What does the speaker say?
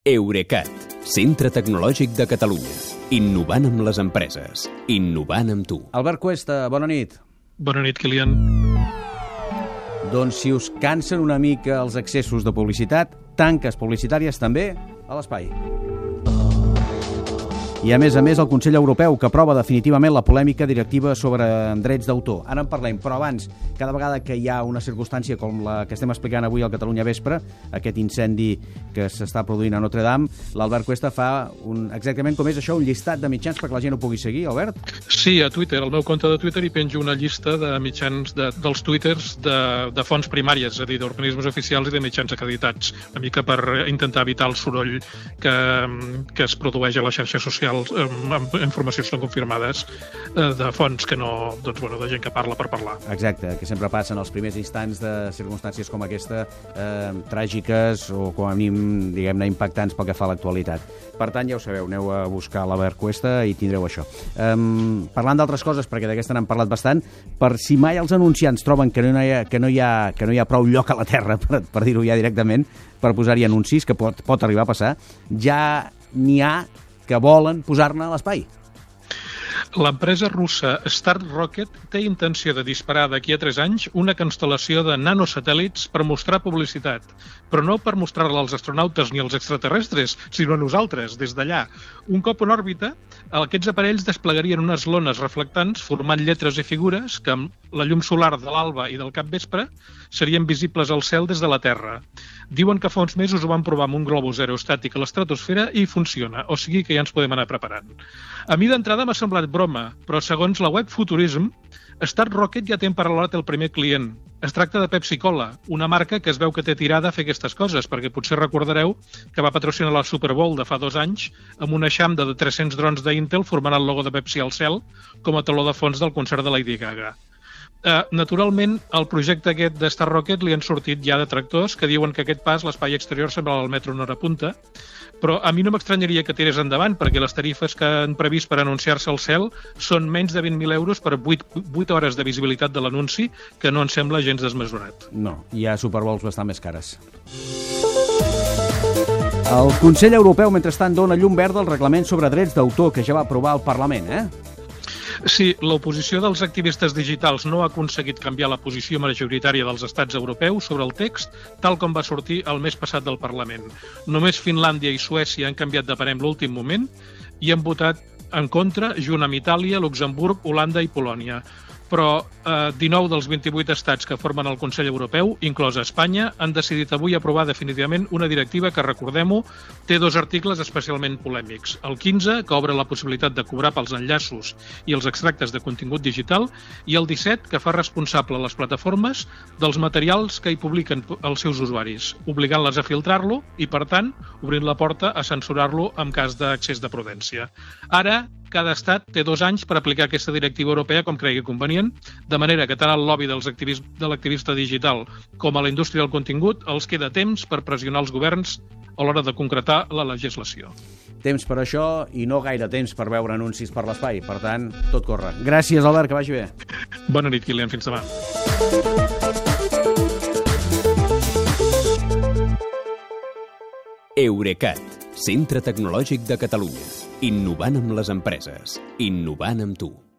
Eurecat, centre tecnològic de Catalunya. Innovant amb les empreses. Innovant amb tu. Albert Cuesta, bona nit. Bona nit, Kilian. Doncs si us cansen una mica els excessos de publicitat, tanques publicitàries també a l'espai. I a més, el Consell Europeu, que aprova definitivament la polèmica directiva sobre drets d'autor. Ara en parlem, però abans, cada vegada que hi ha una circumstància com la que estem explicant avui al Catalunya Vespre, aquest incendi que s'està produint a Notre Dame, l'Albert Cuesta fa exactament com és això, un llistat de mitjans perquè la gent ho pugui seguir, Albert? Sí, a Twitter, al meu compte de Twitter hi penjo una llista de mitjans dels twitters de fonts primàries, és a dir, d'organismes oficials i de mitjans acreditats, una mica per intentar evitar el soroll que es produeix a les xarxes socials amb informacions no confirmades de fonts que no, doncs, bueno, de gent que parla per parlar. Exacte, que sempre passen els primers instants de circumstàncies com aquesta, tràgiques o com a mínim, diguem-ne, impactants pel que fa a l'actualitat. Per tant, ja ho sabeu, aneu a buscar l'Albert Cuesta i tindreu això. Parlant d'altres coses, perquè d'aquesta n'hem parlat bastant, per si mai els anunciants troben que no hi ha prou lloc a la Terra, per dir-ho ja directament, per posar-hi anuncis, que pot arribar a passar, ja n'hi ha que volen posar-ne a l'espai. L'empresa russa Start Rocket té intenció de disparar d'aquí a 3 anys una constel·lació de nanosatèl·lits per mostrar publicitat, però no per mostrar-la als astronautes ni als extraterrestres, sinó a nosaltres, des d'allà. Un cop en òrbita, aquests aparells desplegarien unes lones reflectants formant lletres i figures que amb la llum solar de l'alba i del capvespre serien visibles al cel des de la Terra. Diuen que fa uns mesos ho van provar amb un globus aerostàtic a l'estratosfera i funciona, o sigui que ja ens podem anar preparant. A mi d'entrada m'ha semblat broma, però segons la web Futurism, Start Rocket ja té emparaulat el primer client. Es tracta de Pepsi Cola, una marca que es veu que té tirada a fer aquestes coses, perquè potser recordareu que va patrocinar la Super Bowl de fa 2 anys amb un eixam de 300 drons d'Intel formant el logo de Pepsi al cel com a taló de fons del concert de Lady Gaga. Naturalment, al projecte aquest de Star Rocket li han sortit ja detractors que diuen que aquest pas l'espai exterior sembla el metro en hora punta, però a mi no m'estranyaria que tirés endavant perquè les tarifes que han previst per anunciar-se al cel són menys de 20.000 euros per 8 hores de visibilitat de l'anunci, que no em sembla gens desmesurat. No, hi ha Super Bowls bastant més cares. El Consell Europeu, mentrestant, dona llum verda al reglament sobre drets d'autor que ja va aprovar el Parlament, Sí, l'oposició dels activistes digitals no ha aconseguit canviar la posició majoritària dels estats europeus sobre el text, tal com va sortir el mes passat del Parlament. Només Finlàndia i Suècia han canviat de parer en l'últim moment i han votat en contra junt amb Itàlia, Luxemburg, Holanda i Polònia. Però 19 dels 28 estats que formen el Consell Europeu, inclosa Espanya, han decidit avui aprovar definitivament una directiva que, recordem-ho, té 2 articles especialment polèmics. El 15, que obre la possibilitat de cobrar pels enllaços i els extractes de contingut digital, i el 17, que fa responsable a les plataformes dels materials que hi publiquen els seus usuaris, obligant-les a filtrar-lo i, per tant, obrint la porta a censurar-lo en cas d'accés de prudència. Ara, cada estat té 2 anys per aplicar aquesta directiva europea com cregui convenient, de manera que tant el lobby de l'activista digital com a la indústria del contingut els queda temps per pressionar els governs a l'hora de concretar la legislació. Temps per això i no gaire temps per veure anuncis per l'espai. Per tant, tot corre. Gràcies, Albert, que vagi bé. Bona nit, Kilian. Fins demà. Eurecat, centre tecnològic de Catalunya. Innovant amb les empreses. Innovant amb tu.